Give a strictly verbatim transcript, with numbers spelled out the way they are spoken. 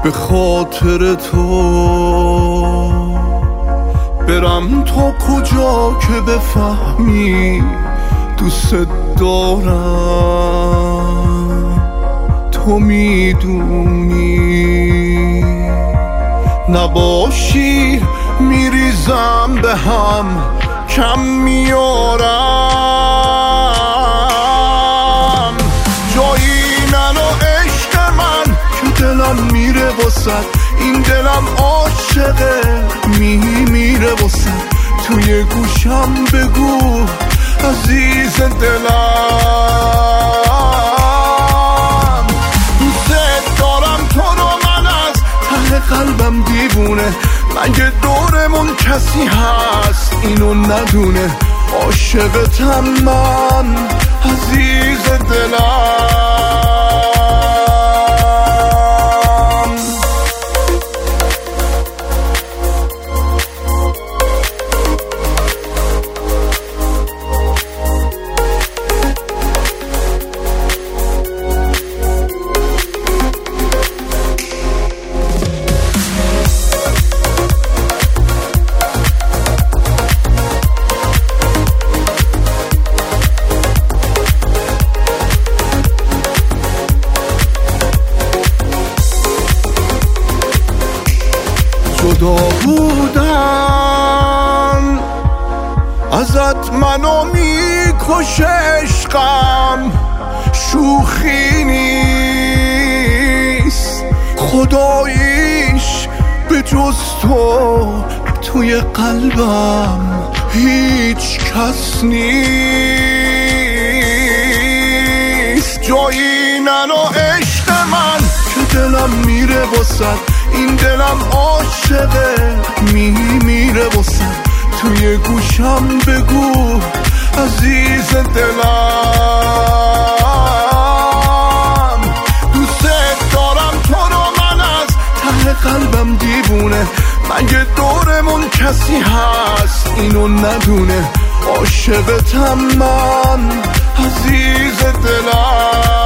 به خاطر تو برم تا کجا که بفهمی دوست دارم. تو میدونی نباشی میریزم به هم کم میارم. جایی منو عشق من که دلم میره واسد، این دلم عاشقه میمیره واسد. توی گوشم بگو عزیز دلم دوست دارم تو رو من از ته قلبم دیوونه. مگه دورمون کسی هست اینو ندونه؟ عاشقتم من عزیز دلم. جدا بودن ازت منو میکشه عشقم، شوخی نیست خداییش به جز تو توی قلبم هیچ کس نیست. جایی ننو عشق من که دلم میره واسد، این دلم عاشقه میمیره واسد. توی گوشم بگو عزیز دلم دوست دارم تو رو من از ته قلبم دیوونه. مگه دورمون کسی هست اینو ندونه؟ عاشقتم من عزیز دلم.